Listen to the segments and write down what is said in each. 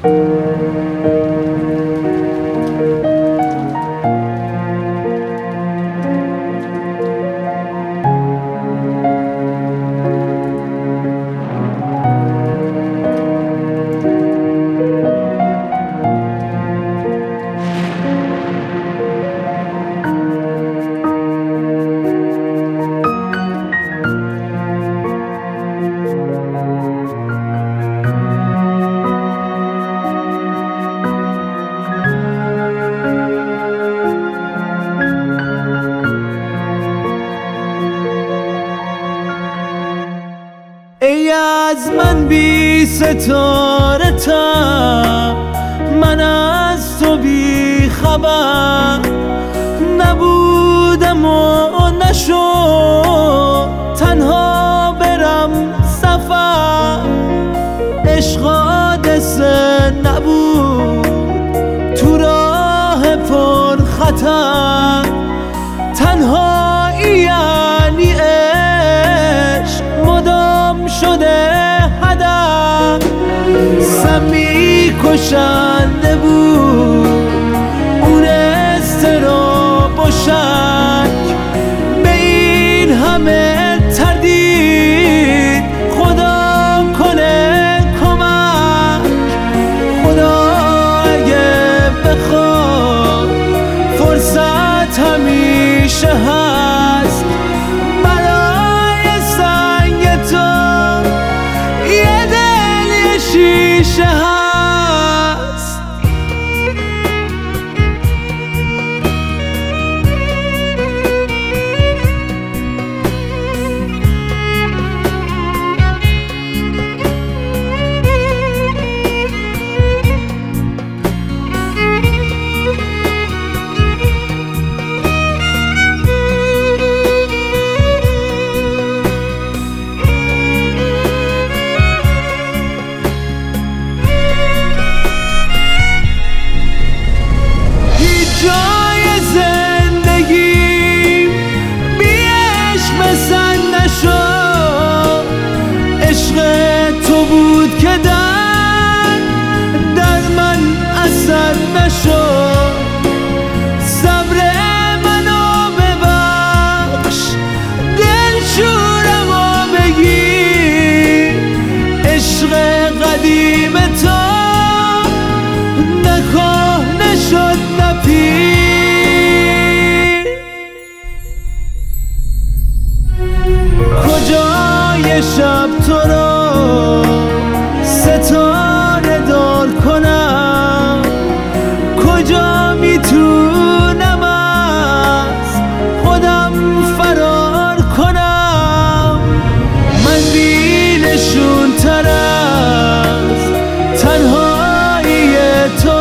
ای از من بی ستاره تا من از تو بی خبر نبودم و نشد تنها برم سفر. عشق حادثه نبود تو راه پر خطر، تنهایی یعنی عشق مدام شده هدف. سمی کشنده بود اون اضطراب و شک، به این همه تردید خدا کنه کمک. خدا اگه بخواد فرصت همیشه هست برای سنگ تو، یه دل یه شیشه هست. جای زندگی بی عشق بسن نشد. عشق تو بود که در من اثر نشد. صبر منو ببخش دلشورمو بگیر، عشق قدیم تو نکهنه شد نپیر. کجای شب تو رو ستاره دار کنم، کجا میتونم از خودم فرار کنم. من بی نشون تر از تنهایی تو،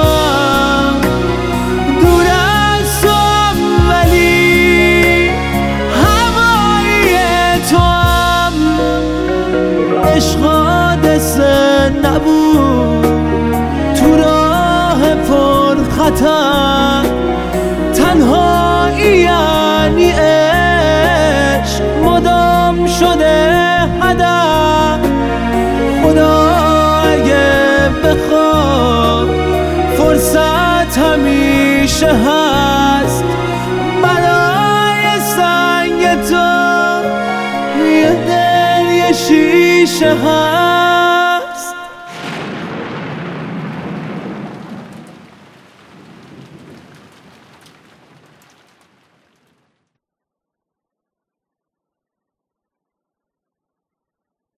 دور از تو ولی هوایی تو هم. عشق حادثه نبود تو راه پر خطر، تنهایی یعنی عشق مدام شده هدف. خدا اگه بخواد فرصت همیشه هست برای سنگ تو، یه دل یه شیشه هست.